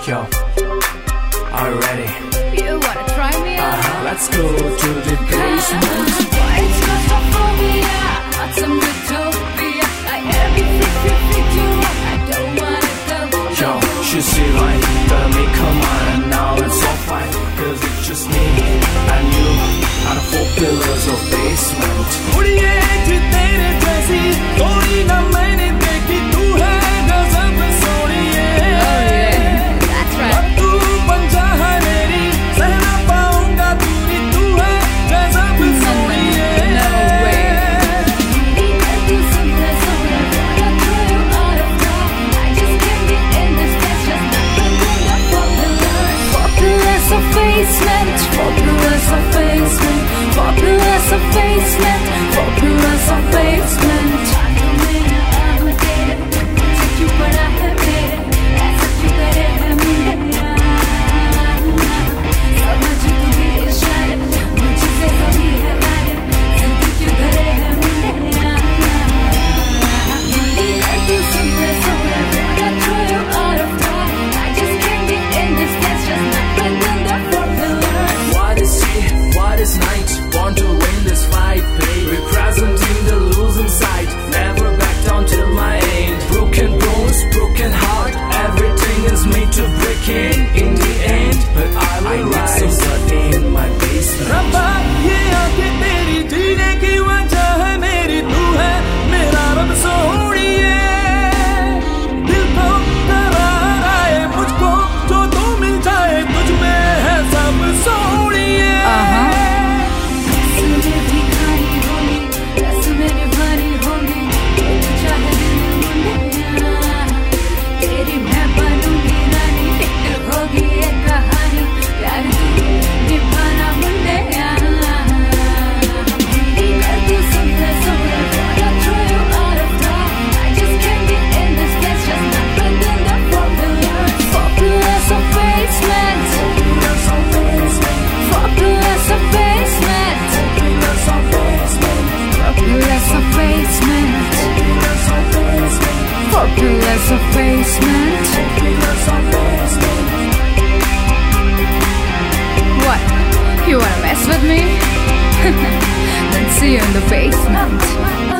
Yo, are you ready? You wanna try me out? Let's go to the basement. It's claustrophobia, not some utopia. I every freak you up. I don't wanna go. Yo, she see right, gotta make her mind, and now it's all fine. Cause it's just me and you, and the 4 pillars of basement. उड़िए तेरे जैसी कोई ना मैंने देखी, तू है गजब सोनिए। Oh yeah, that's right. तू बन जा है मेरी, सह ना पाऊंगा दूरी, तू है गजब सोनिए। No way. तू सुनता सोना, I throw you out of time. I just can't get in this place, just not the 4 pillars. 4 pillars of basement, 4 pillars of basement, 4 pillars of basement, 4 pillars of basement. Sachchu पड़ा है मेरे, ऐसा क्यों करे है मेरा? समझ तू भी इशारे, मुझसे कभी है वारे, ऐसा क्यों करे है मेरा? तू सुनता सोना, I throw you out of time. I just can't get in this place, just not within the 4 pillars. What is day, what is night? Want to win this fight, babe. Representing the losing side. Never back down till my end. Broken bones, broken heart. Everything is made to break in the end. But I will rise in my basement. रब्बा ये आंखें तेरी जीने की वजह है मेरी, तू है मेरा रब सोनिए। दिल को करार आए मुझको, जो तू मिल जाए तुझ में है सब सोनिए। रस्में भिखारी होंगी, रस्में निभानी होंगी, तू चाहे मुंडिया। तेरी मैं बनूंगी रानी, फिक्र होगी ये कहानी, प्यार तू निभाना मुंडिया। तू सुनता सोना, I throw you out of time. I just can't get in this place, just not within the 4 pillars. 4 pillars of basement, 4 pillars of basement, 4 pillars of basement, 4 pillars of basement, 4 pillars of basement. What? You wanna mess with me? Then see you in the basement.